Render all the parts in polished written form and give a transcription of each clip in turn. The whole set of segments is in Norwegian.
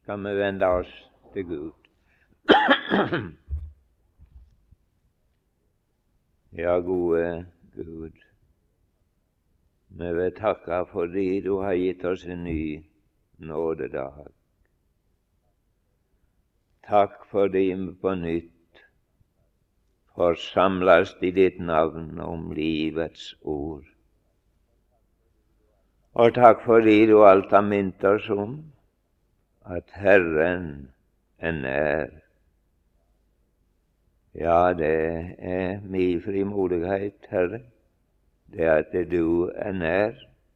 skal vi vende oss til Gud. Ja, gode Gud, vi vil takke fordi du har gitt oss en ny nådedag. Takk fordi vi på nytt får samles i ditt navn om livets ord. Og takk fordi du alt har minnet oss om at Herren er nær. Ja, det er min frimodighet, Herre, det at du er nær,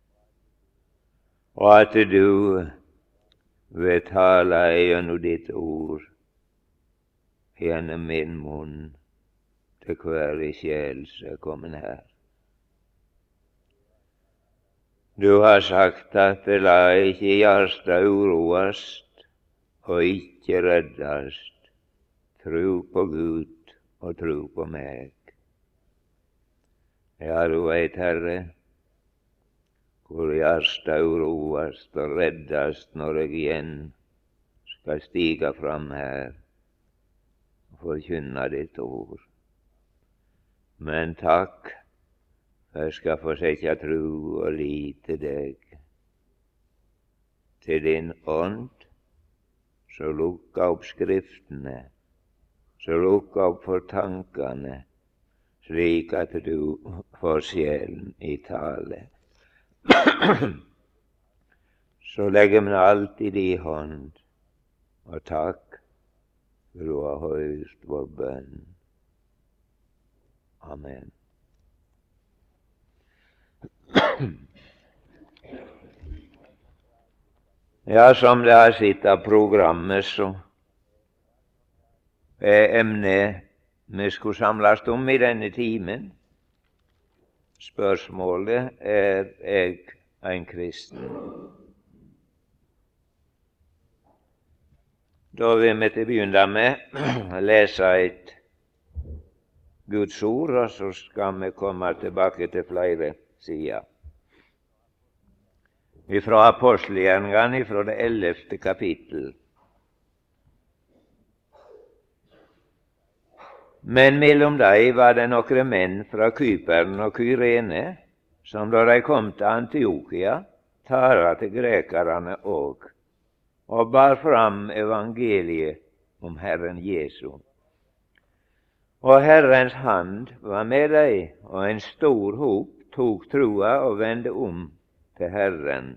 og at du vil tale gjennom ditt ord gjennom min munn til hver sjel som er kommet her. Du har sagt at la ikke hjertet uroast og ikke reddast. Tro på Gud og tro på meg. Ja, du veit, Herre, hvor hjertet uroast og reddast når jeg igjen skal stige fram her og forkynne ditt ord. Men takk, jeg skal få sette tro og lit til deg, til din ånd, så lukka opp Skriftene, så lukka opp for tankene, slik at du får sjelen i tale. Så legger vi alt i din hånd, og takk for du har hørt vår bønn. Amen. Ja, som det har sett av programmet, så er emnet vi skulle samles om i denne timen. Spørsmålet er jeg en kristen? Da vil vi til å begynne med å lese et Guds ord, og så skal vi komme tilbake til flere sider. Fra apostelgjerningene, fra det 11. kapittel. Men mellom dem var det noen menn fra Kypern og Kyrene, som da de kom til Antiokia, tala til grekerne og bar fram evangeliet om Herren Jesu. Og Herrens hand var med dem, og en stor hop tok troa og vendte om til Herren.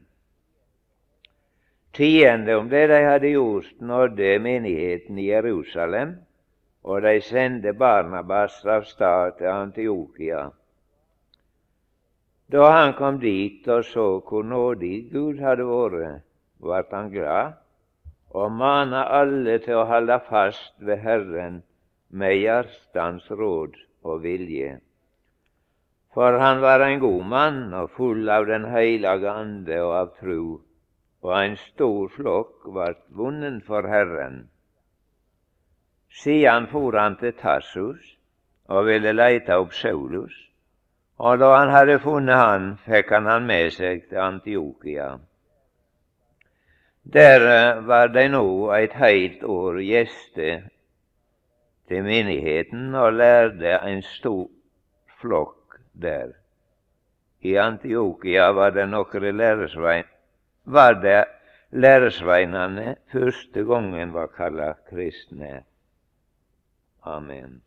Tiende om det de hadde gjort, nådde menigheten i Jerusalem, og de sendte Barnabas av stad til Antiokia. Da han kom dit og så hvor nådig Gud hadde vært, ble han glad og mana alle til å holde fast ved Herren med hjertens råd og vilje. For han var en god mann og full av den hellige ande og av tro, og en stor flokk ble vunnen for Herren. Siden for han til Tarsus og ville leite opp Saulus, og da han hadde funnet han, fikk han med seg til Antiokia. Der var de nå et helt år gjester til menigheten og lærte en stor flokk der. I Antiokia var det læresveinene første gangen var kalt kristne. Amen.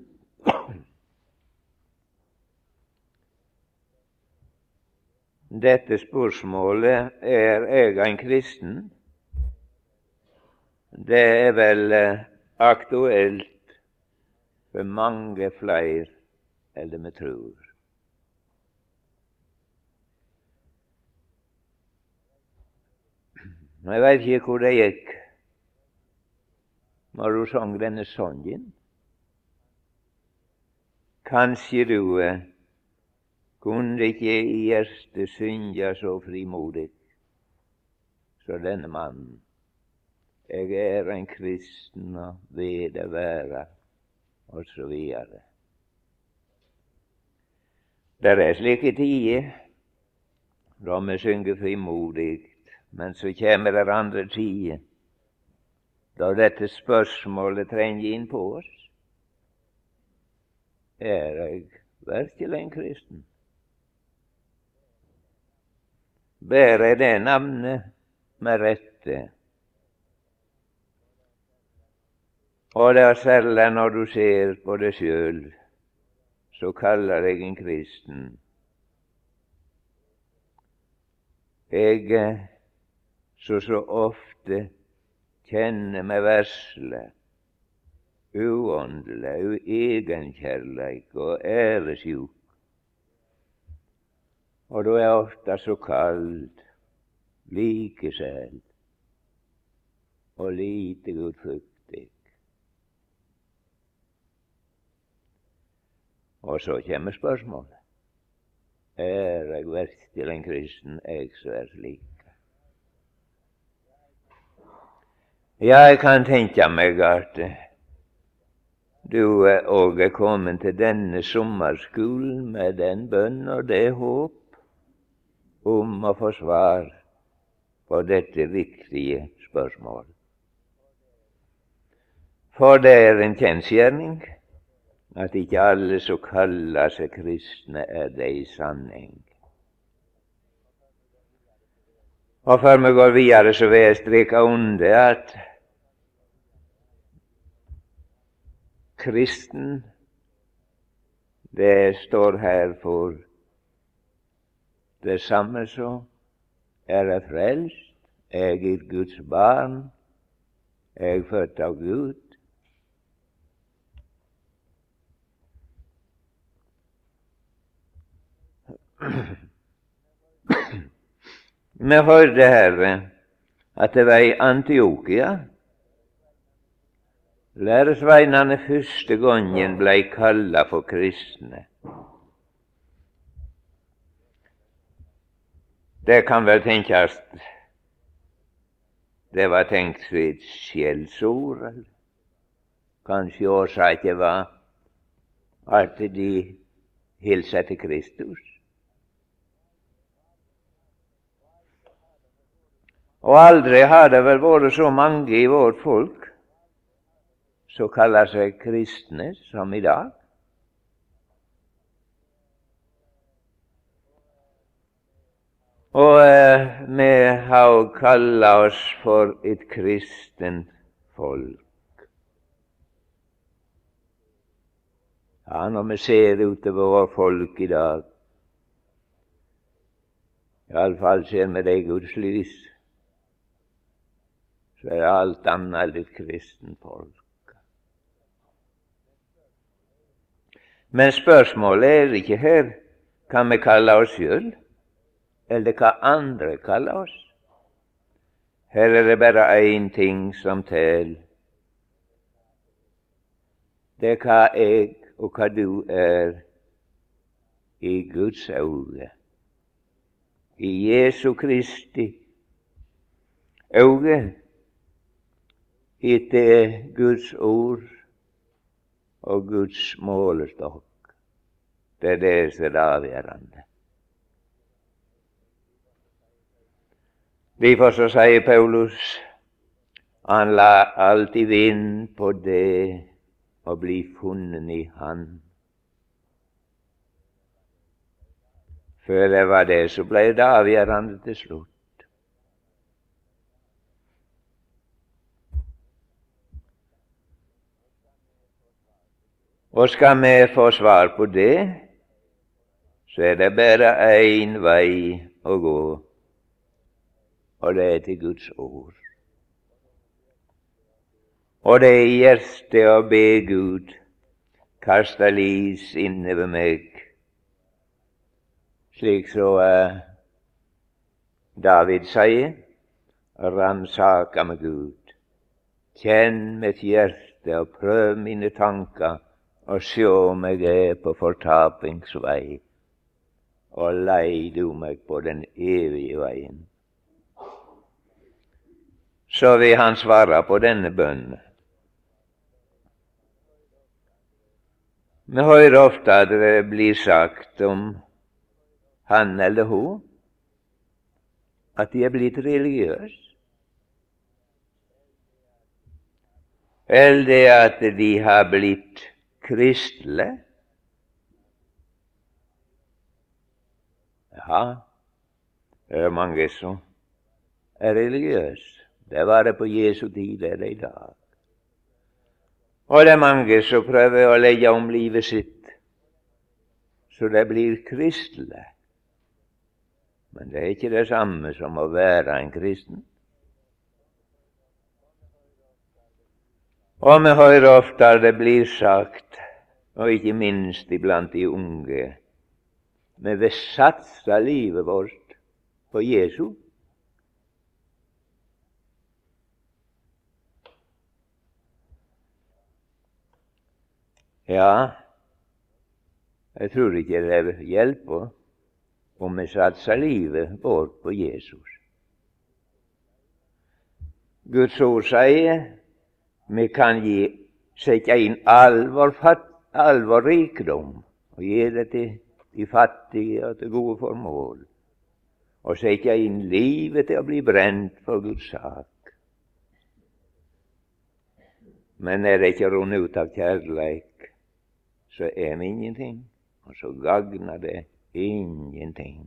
Dette spørsmålet er jeg en kristen? Det er vel aktuelt for mange flere enn vi tror. Jeg vet ikke hvor det gikk når du sang denne sangen. Kanskje du kunne ikke i hjertet synge så frimodig så denne mannen. Jeg er en kristen og ved det være, og så videre. Det er slike tider da vi synger frimodig, men så kommer det andre tider da dette spørsmålet trenger inn på oss. Er jeg virkelig en kristen? Bærer jeg det navnet med rette? Og det er særlig når du ser på deg sjøl, så kaller jeg en kristen. Jeg så ofte kjenner meg vesle, uåndelig, uegenkjærleik og æresjuk. Og du er ofte så kald, likesæl og lite gudfryktig. Og så kommer spørsmålet: er jeg virkelig en kristen, jeg som er slik? Jeg kan tenke meg at du òg er kommet til denne sommerskolen med den bønn og det håp om å få svar på dette viktige spørsmål. For det er en kjensgjerning at ikke alle som kaller seg kristne, er det i sanning. Og før vi går videre, så vil jeg streke under at kristen, det står her for det samme som er frelst, jeg er Guds barn, jeg er født av Gud. Vi hørte her at det var i Antiokia læresveinene første gangen ble kalla for kristne. Det kan vel tenkes det var tenkt som et skjellsord, eller kanskje årsaken var at de hilste til Kristus. Og aldri har det vel vært så mange i vårt folk som kaller seg kristne som i dag. Og vi har kallet oss for et kristent folk. Ja, når vi ser utover vårt folk i dag, i alle fall ser vi det i Guds lys, så er det alt annet enn et kristent folk. Men spørsmålet er ikke her hva vi kaller oss selv, eller hva andre kaller oss. Her er det bare én ting som teller. Det er hva jeg og hva du er i Guds øyne, i Jesu Kristi øyne, etter Guds ord og Guds målestokk. Det er det som er avgjørende. Derfor så sier Paulus, han la alltid vind på det å bli funnet i Han. For det var det som ble det avgjørende til slutt. Og skal vi få svar på det, så er det bare én vei å gå, og det er til Guds ord. Og det er i hjertet å be Gud kaste lys innover meg, slik så David sier, ransaka med Gud, kjenn mitt hjerte og prøv mine tanker, og sjå om jeg er på fortapingsvei, og lei du meg på den evige veien. Så vil han svare på denne bønnen. Vi hører ofte at det blir sagt om han eller hun at de er blitt religiøse. eller det at de har blitt kristne. Ja, det er mange som er religiøse. Det var det på Jesu tid, det er det i dag. Og det er mange som prøver å legge om livet sitt så det blir kristne. Men det er ikke det samme som å være en kristen. Og vi hører ofte at det blir sagt, og ikke minst iblant de unge, vi vil satse livet vårt på Jesus. Ja, jeg tror ikke det hjelper om vi satser livet vårt på Jesus. Guds ord sier vi kan sette inn all vår rikdom og gi det til de fattige og til gode formål, og sette inn livet til å bli brent for Guds sak. Men er det ikke rundt ut av kjærleik, så er vi ingenting, og så gagner det ingenting.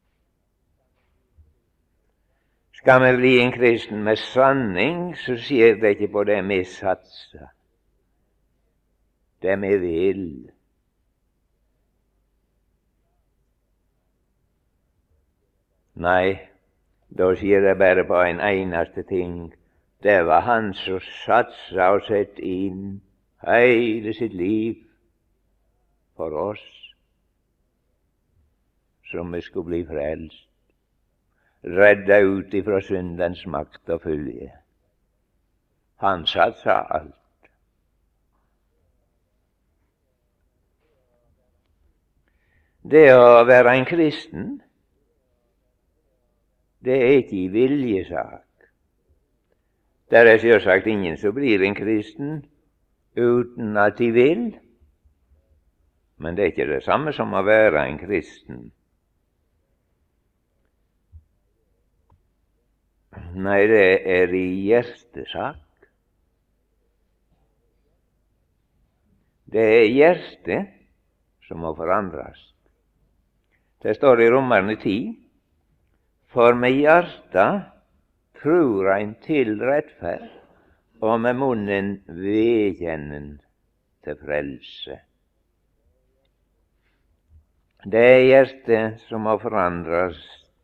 Skal vi bli en kristen med sanning, så skjer det ikke på det vi satser, det vi vil. Nei, da skjer det bare på en eneste ting. Det var han som satsa og sett inn hele sitt liv for oss, som vi skulle bli frelst, redda ut ifra syndens makt og fylje. Han satsa alt. Det å være en kristen, det er ikke i viljesak. Det er selvsagt ingen som blir en kristen uten at de vil, men det er ikke det samme som å være en kristen. Nei, det er i hjertesak. Det er hjertet som må forandres. Det står i Romerne 10, for med hjertet tror ein til rettferd, og med munnen vedkjenner til frelse. Det er hjertet som må forandres,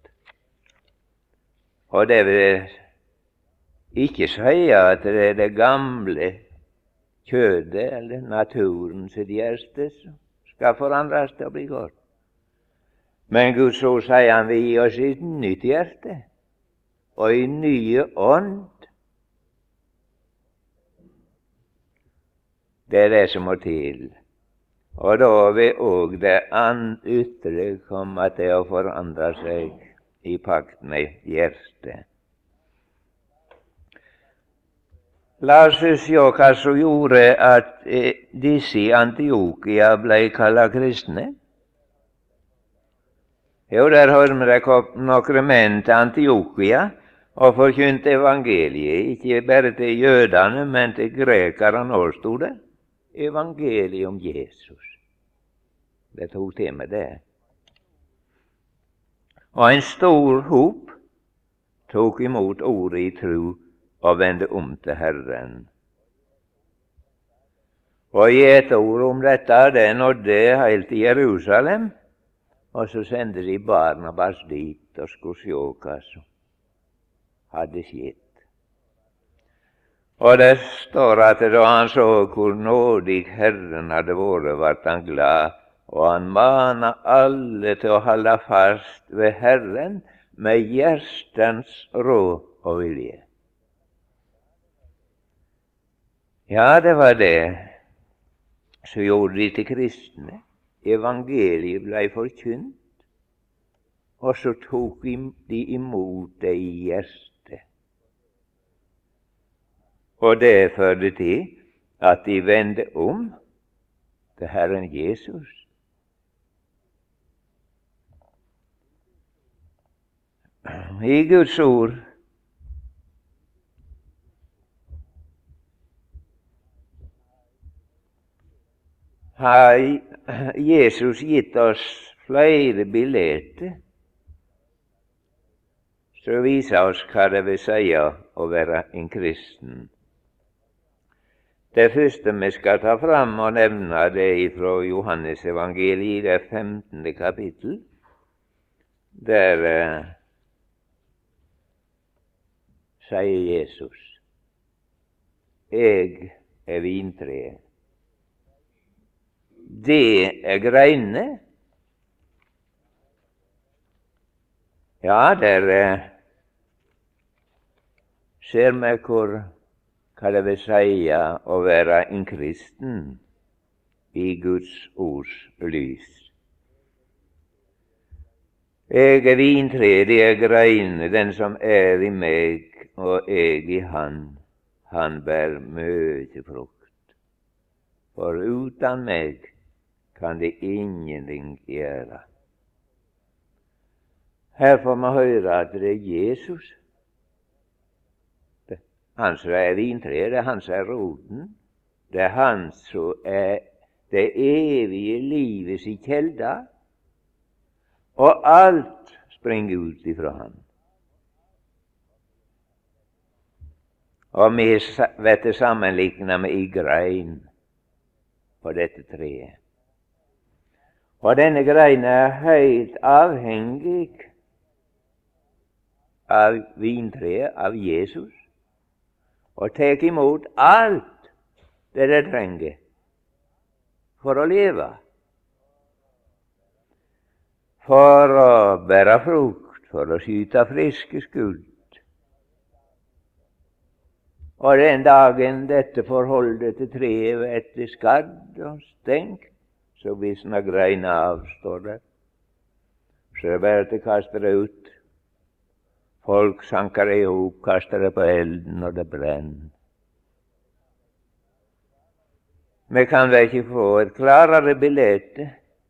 og det vil ikke si at det er det gamle kjødet eller naturen sitt hjerte som skal forandres til å bli godt. Men Guds ord sier han vil gi oss et nytt hjerte og en ny ånd. Det er det som må til. Og da vil òg det ytre komme til å forandre seg i pakt med hjertet. La oss se hva som gjorde at disse i Antiokia ble kalt kristne. Jo, der hører vi det kom noen menn til Antiokia og forkynte evangeliet, ikke bare til jødene, men til grekerne også, stod det. Evangeliet om Jesus. Det tok til med det. Og en stor hop tok imot ordet i tro og vendte om til Herren. Og i et ord om dette, det nådde helt til Jerusalem, og så sendte de Barnabas dit og skulle se hva som hadde skjedd. Og det står at da han så hvor nådig Herren hadde vært, ble han glad, og han manet alle til å holde fast ved Herren med hjertens råd og vilje. Ja, det var det som gjorde de til kristne. Evangeliet ble forkynt, og så tok de imot det i hjertet. Og det førte til at de vendte om til Herren Jesus. I Guds ord har Jesus gitt oss flere billetter som viser oss hva det vil si å være en kristen. Det første vi skal ta fram og nevne, det er fra Johannes evangeliet, det 15. kapittel, der sier Jesus: Jeg er vintreet, det er greinene. Ja, der ser vi hva det vil si å være en kristen i Guds ords lys. Jeg er vintreet, det er greinene, den som er i meg og jeg i han bærer mye frukt. For uten meg kan det ingenting gjøre. Her får vi høre at det er Jesus. Han som er vintreet, det er han som er roten. Det er han som er det evige livets kjelde. Og alt springer ut ifra han. Og vi vet det sammenlignet med en grein på dette treet. Og denne greinen er helt avhengig av vintreet, av Jesus, og tar imot alt det trenger for å leve, for å bære frukt, for å skyte friske skudd. Og den dagen dette forholdet til treet etter skadd og stengt, så visner greina av, står det. Så det bare til å kaste det ut. Folk sanker det ihop, kaster det på elden, og det brenner. Vi kan vel ikke få et klarere bilde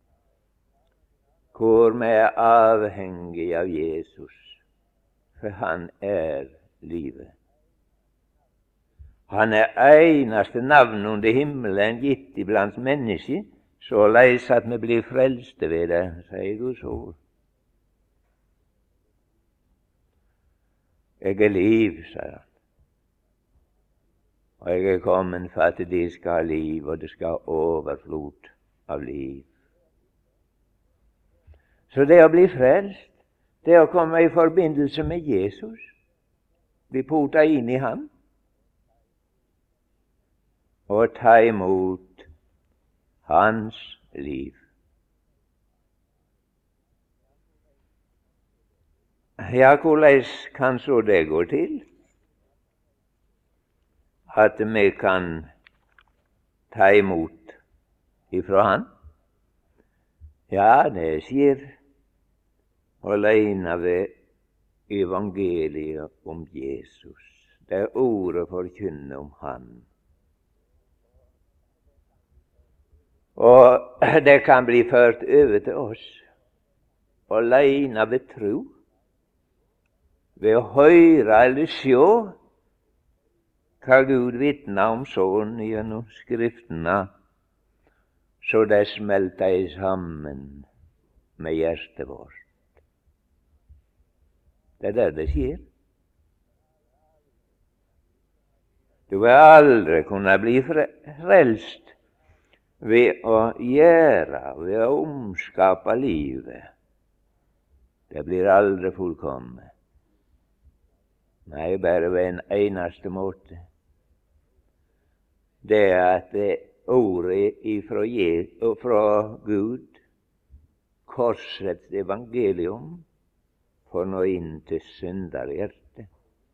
hvor vi er avhengig av Jesus, for han er livet. Han er eneste navn under himmelen gitt iblant mennesker, såleis at vi blir frelste ved det, sier Guds ord. Jeg er liv, sier han, og jeg er kommet for at de skal ha liv, og det skal ha overflod av liv. Så det å bli frelst, det å komme i forbindelse med Jesus, bli porta inn i ham, og ta imot hans liv. Ja, hvordan kan så det gå til? At vi kan ta imot ifra han? Ja, det skjer alene ved evangeliet om Jesus. Det er ordet forkynner om han. Og det kan bli ført over til oss alene ved tro, ved å høre eller se hva Gud vitner om sånn gjennom Skriftene, så det smelter sammen med hjertet vårt. Det er der det skjer. Du vil aldri kunne bli frelst ved å gjøre, ved å omskape livet. Det blir aldri fullkomment. Nei, bare ved en eneste måte. Det er at ordet fra Gud, korsets evangelium, får nå inn til synderhjertet.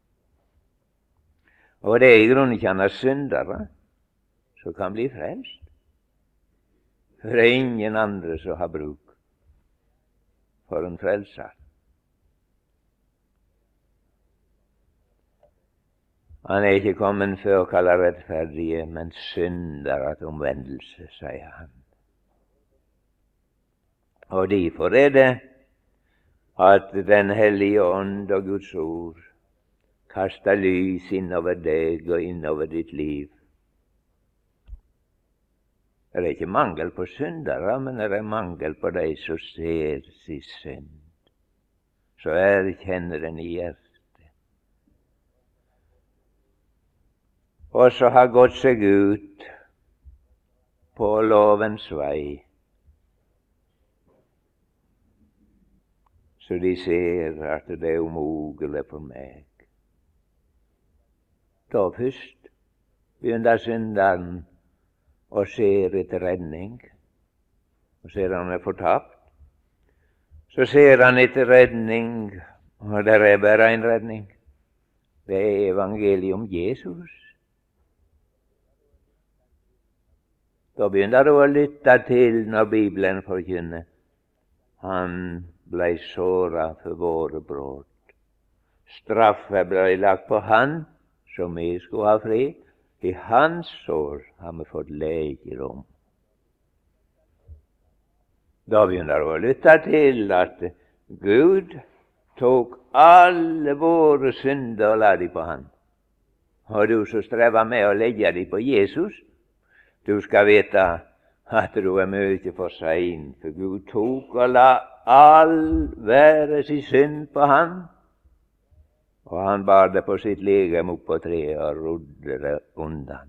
Og det er i grunnen ikke annet syndere som kan bli frelst. For det er ingen andre som har bruk for en frelser. Han er ikke kommet for å kalle rettferdige, men syndere til omvendelse, sier han. Og derfor er det at Den hellige ånd og Guds ord kaster lys innover deg og innover ditt liv. Det er ikke mangel på syndere, men det er mangel på de som ser sin synd, så erkjenner den i hjertet, og så har gått seg ut på lovens vei, så de ser at det er umulig for meg. Da først begynner synderen og ser etter redning, og ser han er fortapt. Så ser han etter redning, og det er bare en redning. Det er evangeliet om Jesus. Da begynner du å lytte til når Bibelen forkynner. Han blei såra for våre brudd. Straffe blei lagt på han, så vi skulle ha fred. I hans sår har vi fått legedom. Da begynner du å lytte til at Gud tok alle våre synder og la dem på han. Og du som strever med å legge dem på Jesus, du skal vite at du er mye for sein, for Gud tok og la all være sin synd på han, og han bar det på sitt legeme opp på treet og rodde det undan.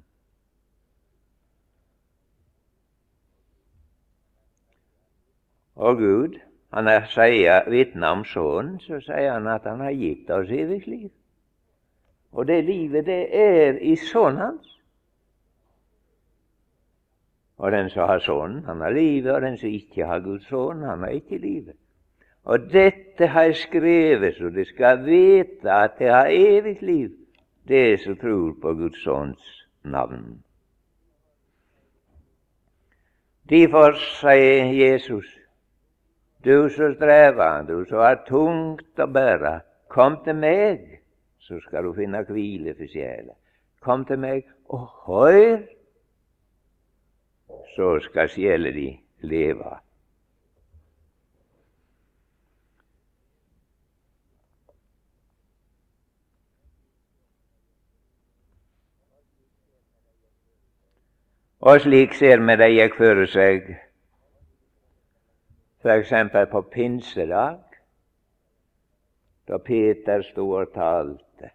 Og Gud, han sier vitne om Sønnen, så sier han at han har gitt oss evig liv. Og det livet, det er i Sønnen hans. Og den som har Sønnen, han har livet, og den som ikke har Guds Sønn, han har ikke livet. Og dette har jeg skrevet, så de skal vite at det har evig liv, det som tror på Guds Sønns navn. Derfor sier Jesus, du som strever, du som har tungt å bære, kom til meg, så skal du finne hvile for sjela. Kom til meg og hør, så skal sjela di leve. Og slik ser vi det gikk føre seg, for eksempel på pinsedag, da Peter stod og talte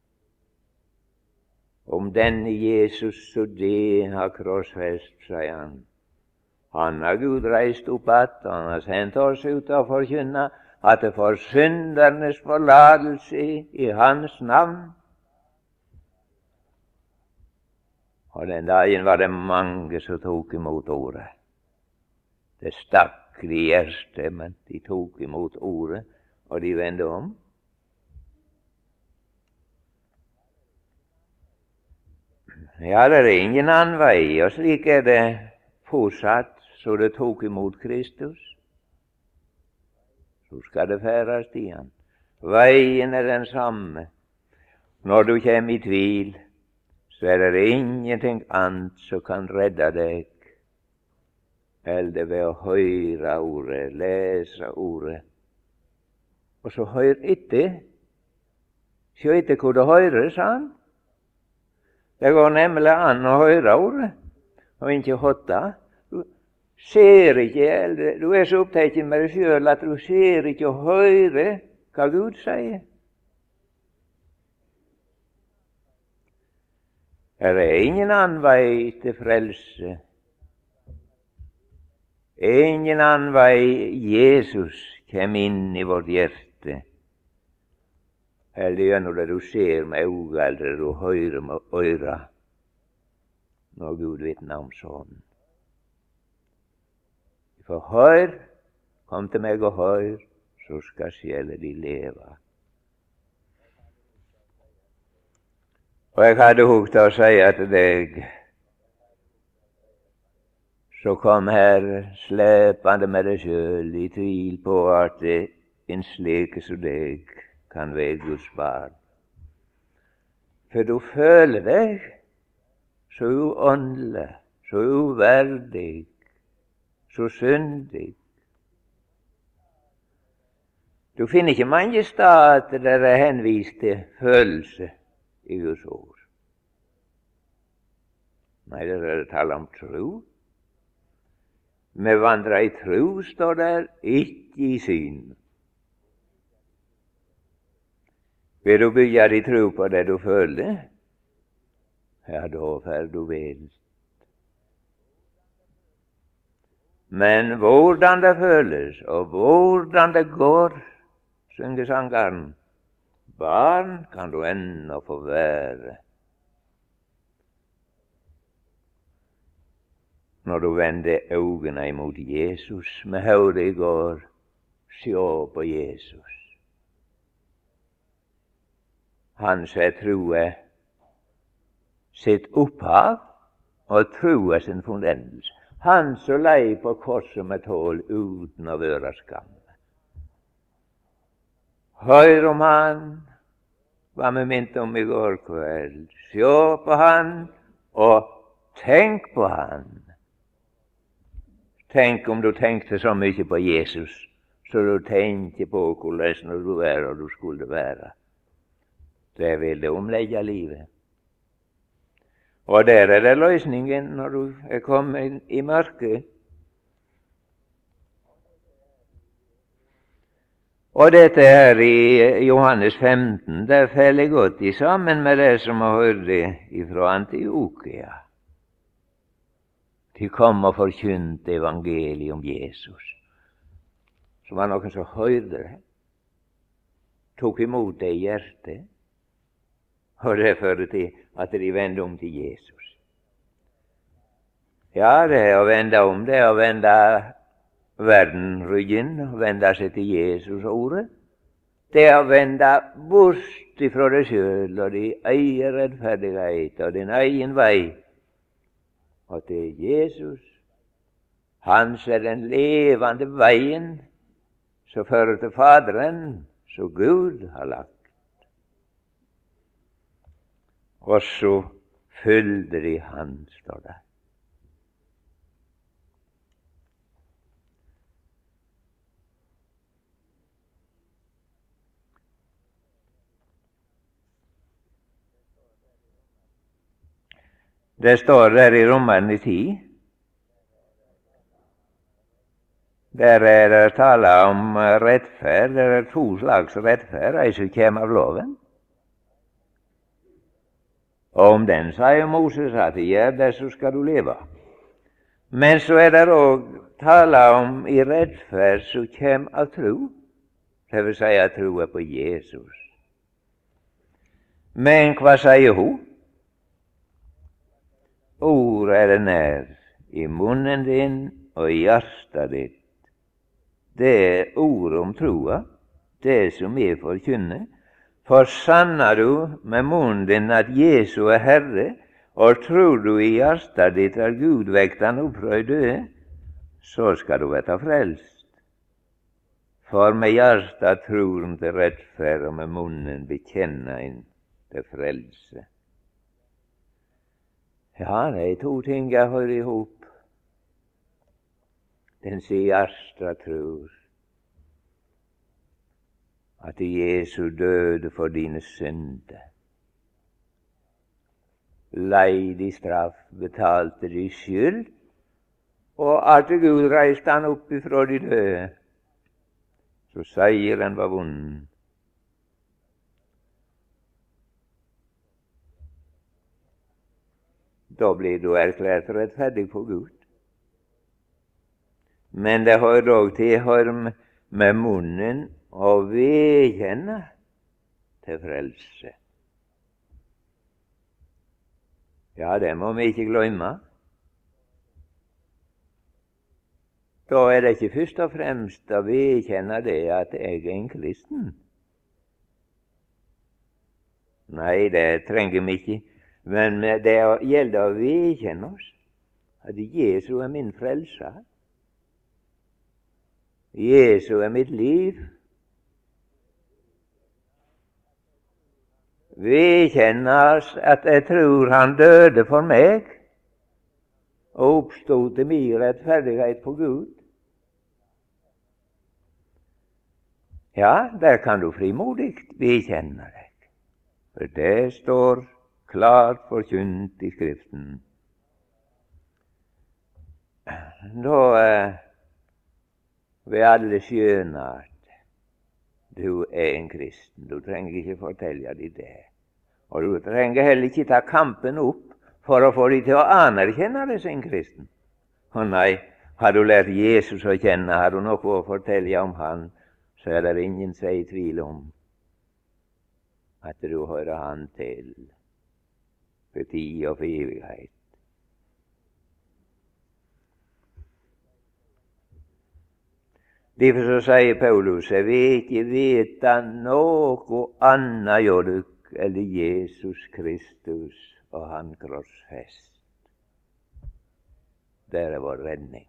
om denne Jesus og det har krossfest, sier han. Han har Gud reist opp att, og han har sendt oss ut og forkynne at det får syndernes forlatelse i hans navn. Og den dagen var det mange som tok imot ordet. Det stakk de i hjertet, men de tok imot ordet, og de vendte om. Ja, det er ingen annen vei, og slik er det fortsatt, så det tok imot Kristus. Så skal det færes til han. Veien er den samme. Når du kommer i tvil, så er det ingenting annet som kan redde deg, eller ved å høre ordet, lese ordet. Og så hør etter. Se etter hvor du hører, sa han. Det går nemlig an å høre ordet, og ikke hotte. Du ser ikke, eller du er så opptatt med deg selv at du ser ikke og hører hva Gud sier. Det er ingen annen vei til frelse. Ingen annen vei Jesus kommer inn i vårt hjerte. Eller gjennom det du ser med øyne, eller det du hører med øra, når Gud vitner om sånn. For hør, kom til meg og hør, så skal sjela di leve. Og jeg hadde hugt å si til deg, så kom her slepende med deg sjøl i tvil på at en slik som deg kan være Guds barn. For du føler deg så uåndelig, så uverdig, så syndig. Du finner ikke mange steder der det er henvist til følelse i Guds ord. Nei, det er tale om tro. Vi vandrer i tro, står der, ikke i syn. Vil du bygge din tro på det du føler? Ja, da får du vel. Men hvordan det føles, og hvordan det går, synger sangeren, barn kan du ennå få være. Når du vender øynene imot Jesus. Vi hørte i går, se på Jesus. Han ser troe sitt opphav og troe sin fundendelse. Han som lei på korset med tål uten å være skam. Hør om han, hva vi minte om i går kveld. Se på han, og tenk på han. Tenk om du tenkte så mye på Jesus, så du tenker på hvordan du er og du skulle være. Det vil det omlegge livet. Og der er det løsningen når du er kommet i mørket. Og dette her i Johannes 15, det faller godt i sammen med det som vi hørte fra Antiokia. De kom og forkynte evangeliet om Jesus. Så var noen som hørte det, tok imot det i hjertet, og det førte til at de vendte om til Jesus. Ja, det er å vende om, det er å vende verden ryggen, vende seg til Jesus-ordet. Det er å vende bort ifra deg selv og din egen rettferdighet og din egen vei, og til Jesus. Hans er den levende veien som fører til Faderen, som Gud har lagt. Og så følger de han, står det. Det står der i Romerne 10. Der er det tale om rettferd. Det er to slags rettferd, ei som kommer av loven. Og om den sier Moses at gjør det, så skal du leve. Men så er det òg tale om i rettferd som kommer av tro. Det vil si at tro er på Jesus. Men hva sier hun? Ordet er det nær i munnen din og i hjertet ditt. Det er ordet om troa, det som vi forkynner. For sanner du med munnen din at Jesu er Herre, og tror du i hjertet ditt at Gud vekte han opp fra de døde, så skal du være frelst. For med hjertet tror en til rettferd, og med munnen bekjenner en til frelse. Ja, det er to ting jeg hører i hop. Den sier hjertet tror at Jesu døde for dine synder. Leid i straff, betalte de skyld, og at Gud reiste han opp ifra de døde, så seieren var vunnen. Da blir du erklært rettferdig for Gud. Men det har dog tilhør med munnen å vedkjenne til frelse. Ja, det må vi ikke glemme. Da er det ikke først og fremst å vedkjenne det at jeg er en kristen. Nei, det trenger vi ikke. Men det gjelder å vedkjenne oss at Jesu er min frelser. Jesu er mitt liv. Vedkjenne oss at jeg tror han døde for meg og oppstod til min rettferdighet for Gud. Ja, der kan du frimodig vedkjenne deg, for det står klart forkynt i Skriften. da vil alle skjønne at du er en kristen. Du trenger ikke fortelle dem det. Og du trenger heller ikke ta kampen opp for å få dem til å anerkjenne deg som en kristen. Å nei, har du lært Jesus å kjenne, har du noe å fortelle om han, så er det ingen som er i tvil om at du hører han til for tid og for evighet. Derfor så sier Paulus, jeg vil ikke vite noe annet gjør du eller Jesus Kristus og han krossfest. Der er vår redning.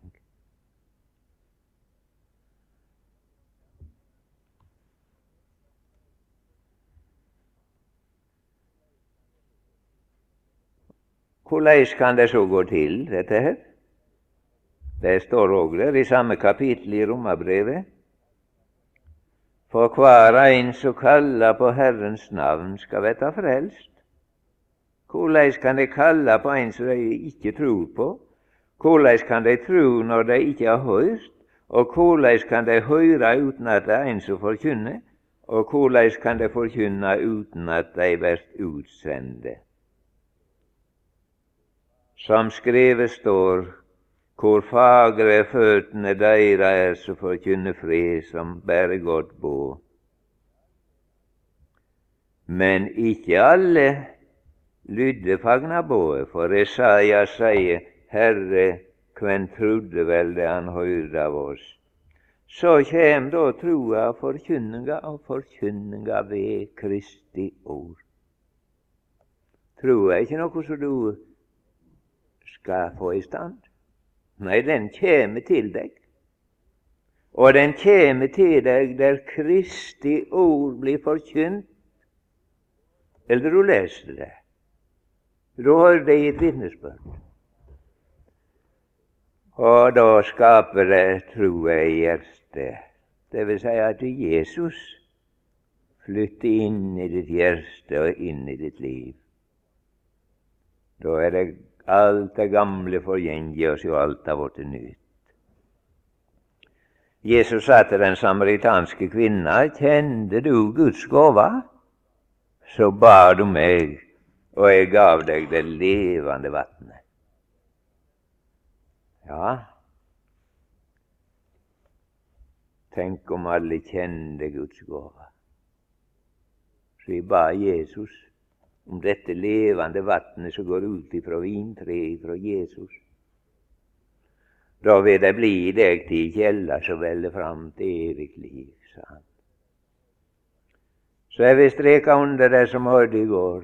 Hvordan kan det så gå til, dette her? Det står også der i samme kapittel i Romerbrevet. For hver en som kaller på Herrens navn skal være frelst. Hvordan kan de kalle på en som de ikke tror på? Hvordan kan de tro når de ikke har hørt? Og hvordan kan de høre uten at det er en som forkynner? Og hvordan kan de forkynne uten at de blir utsendte? Som skrevet står, hvor fagre føttene deira er som forkynner fred, som bærer godt båd. Men ikke alle lydde fagna bådet, for Jesaja sier, Herre, hvem trodde vel det han hørte av oss? Så kjem da troa og forkynninga ved Kristi ord. Troa er ikke noe som du skal få i stand. Nei, den kommer til deg. Og den kommer til deg der Kristi ord blir forkynt, eller du leser det. Da hører det i et vitnesbyrd. Og da skaper det troa i hjertet. Det vil si at Jesus flytter inn i ditt hjerte og inn i ditt liv. Da er det alt det gamle forgjenges, og alt har blitt nytt. Jesus sa til den samaritanske kvinna, kjente du Guds gåva? Så ba du meg, og jeg gav deg det levende vannet. Ja, tenk om alle kjente Guds gåva. Så jeg ba Jesus om dette levende vannet som går ut ifra vintreet ifra Jesus. Da vil det bli i deg til kjeller som veller fram til evig liv, sa han. Så jeg vil streke under det som hørte i går.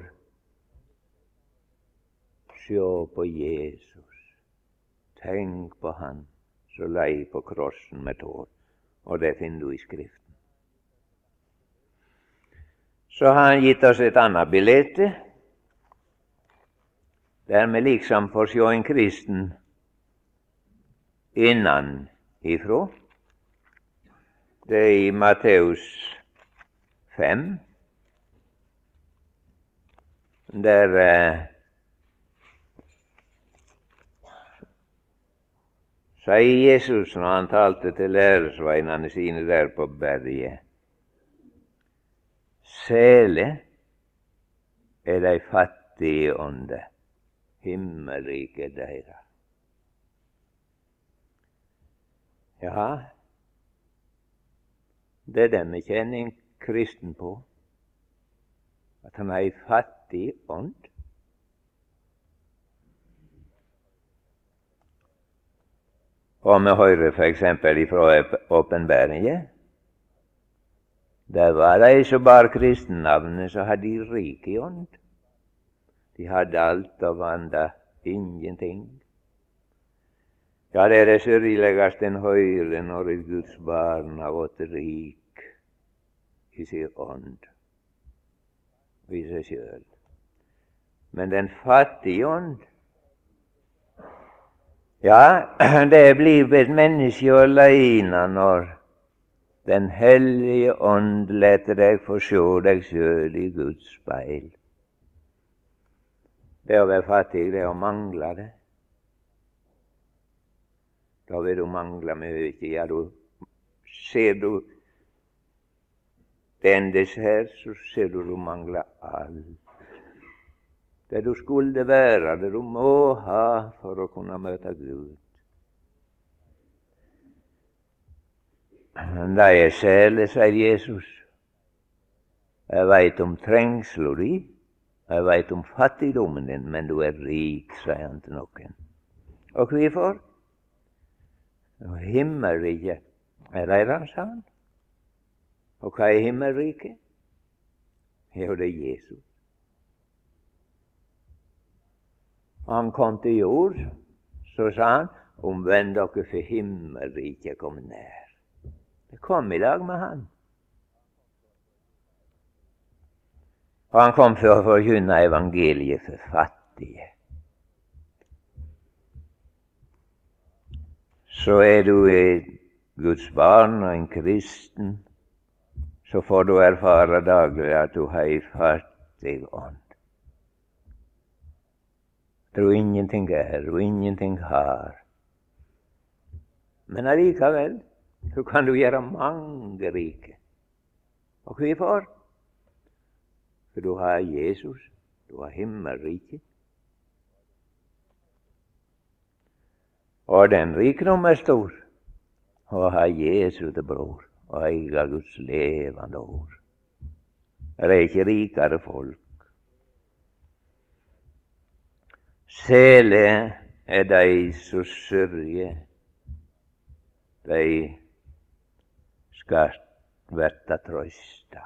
Se på Jesus. Tenk på han som lei på krossen med tår. Og det finner du i Skriften. Så har han gitt oss et annet bilde, der vi liksom får se en kristen innanifra. Det er i Matteus 5, der sier Jesus når han talte til læresveinene sine der på berget, sele er de fattige i ånde, himmelriket deira. Ja, det er det vi kjenner en kristen på, at han er i fattig ånd. Og vi hører for eksempel ifra åpenbæringen. Der var de som bar kristennavnet, så hadde de rik i ånd. De hadde alt og vanda ingenting. Ja, det er det sørgeligste en hører når et Guds barn har vært rik i sin ånd, i seg sjøl. Men den fattige ånd, ja, det blir et menneske alene når Den hellige ånd letter deg få sjå deg sjøl i Guds speil. Det å være fattig, det å mangle det. da vil du mangle mye. Ja, ser du den dessert, så ser du mangler alt. Det du skulle være, det du må ha for å kunne møte Gud. Da jeg særlig, sier Jesus, jeg veit om trengsel di, jeg veit om fattigdommen din, men du er rik, sier han til noen. Og hvorfor? Himmelriket er deres, sa han. Og hva er himmelriket? Jo, det er Jesus. Han kom til jord, så sa han, omvend dere, for himmelriket kom nær. Det kom i lag med han. Og han kom for å forkynne evangeliet for fattige. Så er du et Guds barn og en kristen, så får du erfare daglig at du har en fattig ånd. Du ingenting er, og ingenting har. Men allikevel så kan du gjøre mange rike. Og hvorfor? For du har Jesus, du har himmelriket. Og den rikdom er stor, å ha Jesus til bror, og eie Guds levende ord. Det er ikke rikere folk. Sele er de som sørger, de skal verta trøsta.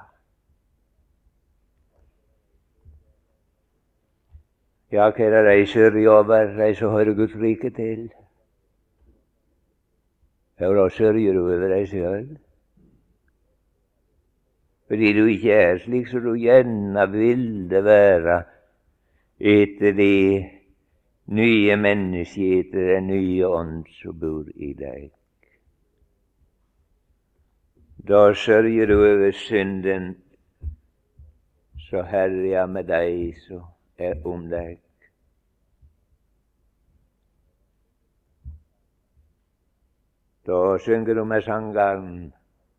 Ja, hva er det de sørger over, de som hører Guds rike til? Ja, da sørger du over deg selv. Fordi du ikke er slik som du gjerne ville være etter de nye mennesker, etter den nye ånd som bor i deg. Da sørger du over synden så herjer med deg som er om deg. Da synger du med sangeren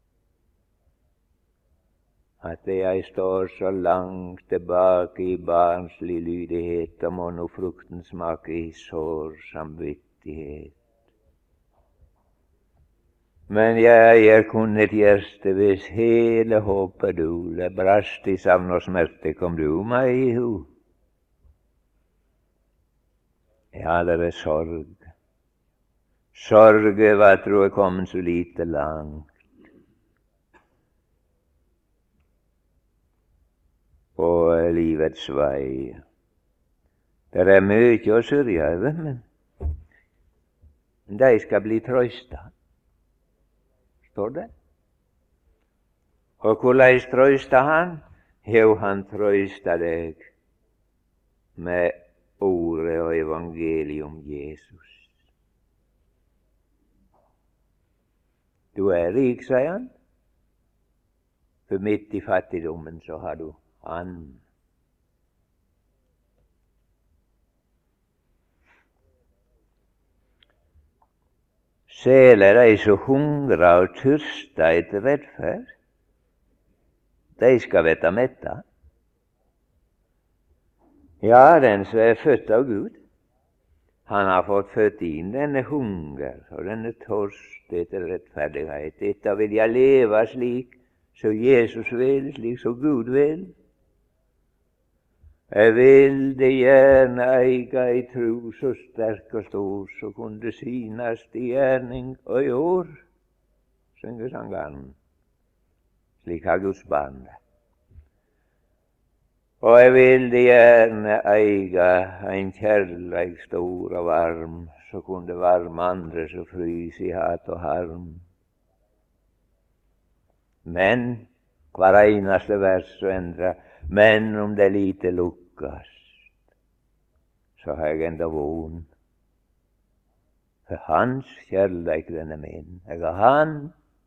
at jeg står så langt tilbake i barnslig lydighet, og må nå frukten smake i sår samvittighet. Men jeg er kun et hjerte hvis hele håpet dole, brast i savn og smerte, kom du meg i hu. Ja, det er sorg. Sorg over at du er kommet så lite langt på livets vei. Det er mye å sørge over, men de skal bli trøsta, står det. Og hvordan trøster han? Jo, han trøster deg med ordet og evangeliet om Jesus. Du er rik, sier han, for midt i fattigdommen så har du han. Sele de som hungrer og tørster etter rettferd, de skal verte metta. Ja, den som er født av Gud, han har fått født inn denne hunger og denne tørst etter rettferdighet. Dette vil jeg leve slik som Jesus vil, slik som Gud vil. Jeg vil det gjerne eie ei tro så sterk og stor, så kunne det synes i gjerning og i år, synger sangeren. Slik har Guds barn det. Og jeg vil det gjerne eie en kjærleik stor og varm, så kunne det varme andre som frys i hat og harm. Men hver eneste vers så endrer, men om det lite lukkast, så har jeg enda von. For hans kjærleik den er min. Jeg har han.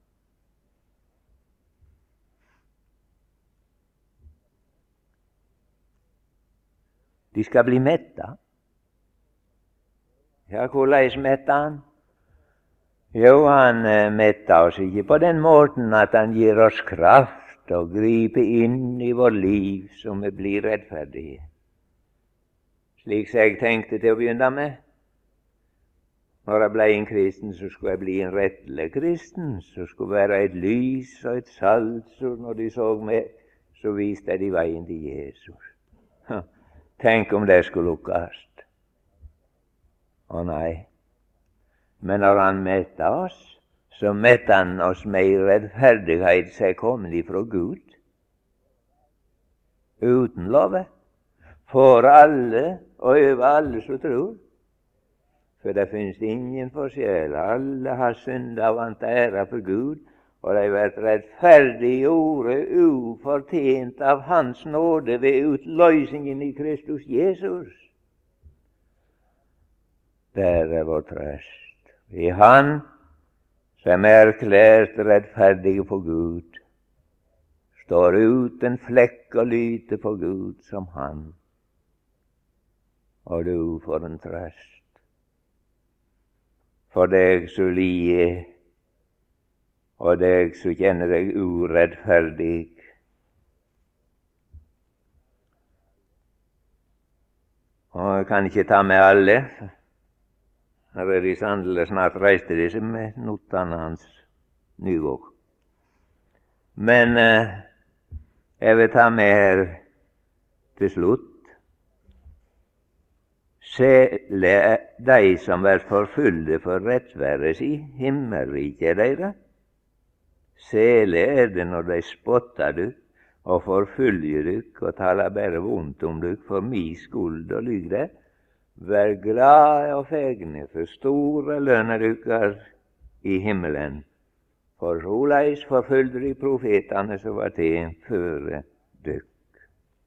De skal bli metta. Ja, hvordan metta han? Jo, han metta oss ikke på den måten at han gir oss kraft og griper inn i vårt liv så vi blir rettferdige. Slik som jeg tenkte til å begynne med. Når jeg ble en kristen, så skulle jeg bli en rettelig kristen. Så skulle være et lys og et salt, så når de så meg, så viste jeg de veien til Jesus. Tenk om det skulle lukkes. Å nei. Men når han mette oss, så mette han oss med en rettferdighet som er kommet ifra Gud. Uten lov. For alle og over alle som tror. For det finnes ingen forskjell. Alle har syndet og vant ære for Gud, og de har vært rettferdiggjorde ufortjent av Hans nåde ved utløsningen i Kristus Jesus. Der er vår trøst. I Han som er erklært rettferdige for Gud, står uten flekk og lyte for Gud som Han. Og du får en trøst. For deg som lider, og deg som kjenner deg urettferdig. Og jeg kan ikke ta med alle. Her er de sannelig snart reiste disse med notene hans Nyvåg. Men jeg vil ta med her til slutt. Særlig de som er forfulgte for rettværet si, himmelriket deres. Særlig er det når de spotter dykk og forfølger dykk og taler bare vondt om dykk for mi skuld og lyg det. Vær glade og fegne, for store lønner dykkar i himmelen. For såleis forfølgde de profetene som var til føre dykk.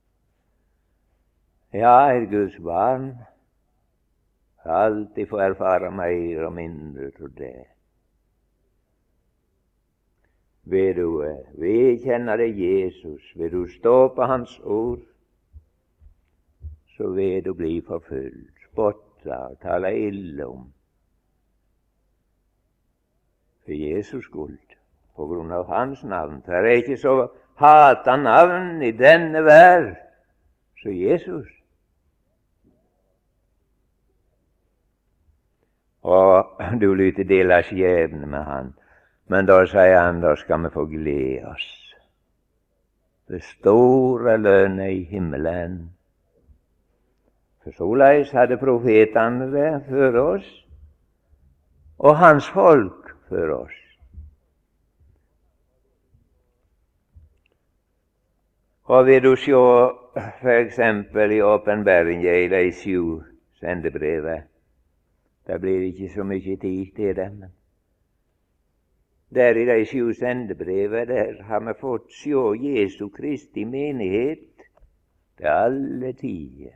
Ja, er Guds barn, alltid får erfare mer og mindre til det. Vil du vedkjenne deg Jesus, vil du stå på Hans ord, så vil du bli forfulgt, spotta og tale ille om. For Jesus skyld, på grunn av Hans navn. Det er ikke så hata navn i denne verden som Jesus. Og du lytter dele skjebne med Han. Men da sier han, da skal vi få glede oss. Det store lønnet i himmelen. For såleis hadde profetene det for oss, og Hans folk for oss. Og vil du se for eksempel i åpenbaringen i de 7 sendebrevet, det blir ikke så mye tid til det, men der i de 7 sendebrevet, der har vi fått se Jesu Kristi menighet til alle tider.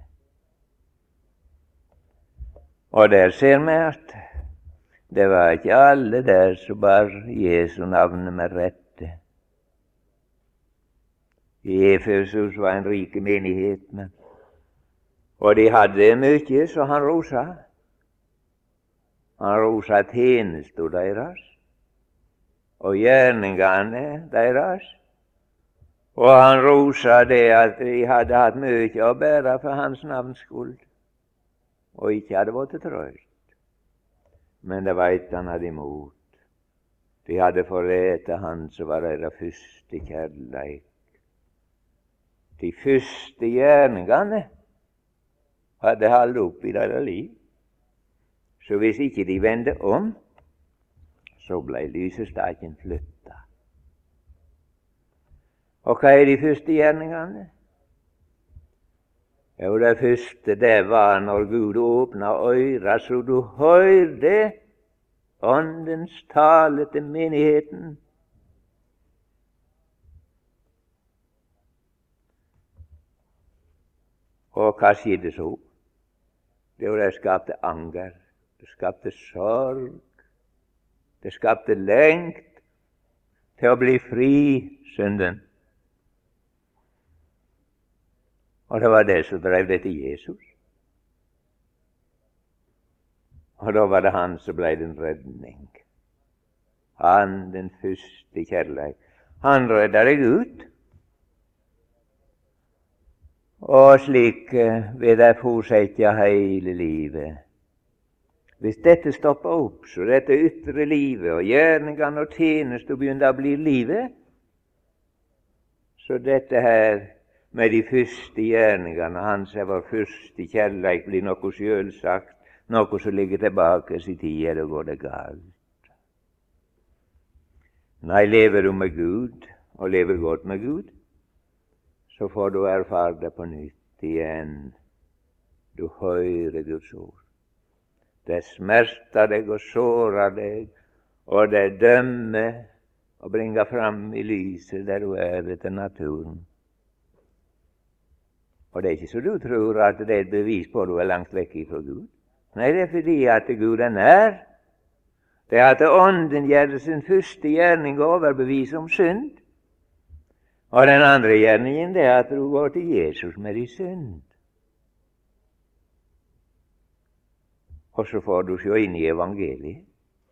Og der ser vi at det var ikke alle der som bar Jesu navn med rette. I Efesus var en rik menighet, og de hadde mye, så han rosa. Han rosa tjenesten deres og gjerningene deres, og han rosa det at de hadde hatt mye å bære for Hans navns skyld, og ikke hadde vært til trøst. Men det veit han hadde imot. De hadde forrætet Han som var deres første kjærleik. De første gjerningene hadde holdt opp i deres liv. Så hvis ikke de vendte om, så ble lysestaken flytta. Og hva er de første gjerningene? Jo, det første det var når Gud åpna øyra så du hørte Åndens tale til menigheten. Og hva skjedde så? Det skapte anger, det skapte sorg, det skapte lengt til å bli fri synden. Og det var det som drev det til Jesus. Og da var det Han som ble den redning. Han, den første kjærleik, han redder deg ut. Og slik vil det fortsette hele livet. Hvis dette stopper opp, så dette ytre livet og gjerningene og tjeneste begynner å bli livet, så dette her med de første gjerningene hans er vår første kjærleik, blir noe selvsagt, noe som ligger tilbake i tid, eller går det galt? Nei, lever du med Gud, og lever godt med Gud, så får du erfare det på nytt igjen. Du hører Guds ord. Det smerter deg og sårer deg, og det dømmer og bringer fram i lyset der du er etter naturen. Og det er ikke så du tror at det er et bevis på at du er langt vekk fra Gud. Nei, det er fordi at Gud er nær. Det er at Ånden gjør sin første gjerning og overbeviser om synd. Og den andre gjerningen det er at du går til Jesus med din synd. Og så får du se inn i evangeliet.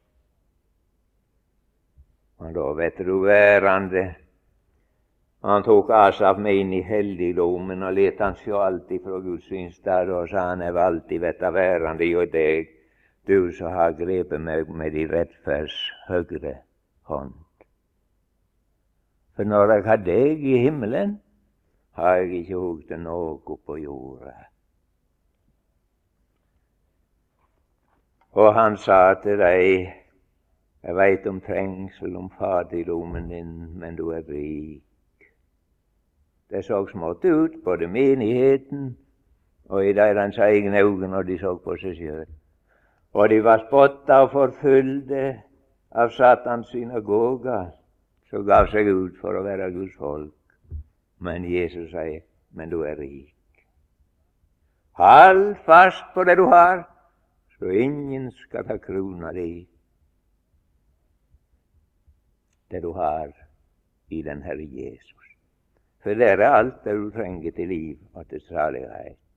Og da vet du værende. Han tok Asaf med inn i helligdommen og let han se alt ifra Guds synsstad, og sa han er alltid vet værende jo deg, du som har grepet meg med din rettferds høyre hånd. For når jeg har deg i himmelen, har jeg ikke hugget noe på jorda. Og han sa til deg, jeg veit om trengsel, om fattigdommen din, men du er rik. Det så smått ut, både menigheten og i deres egne øyne når de så på seg selv. Og de var spotta og forfulgte av Satans synagoger, som gav seg ut for å være Guds folk. Men Jesus sier, men du er rik. Hold fast på det du har, så ingen skal ta krona di. Det du har i den Herre Jesus. For det er alt det du trenger til liv og til salighet.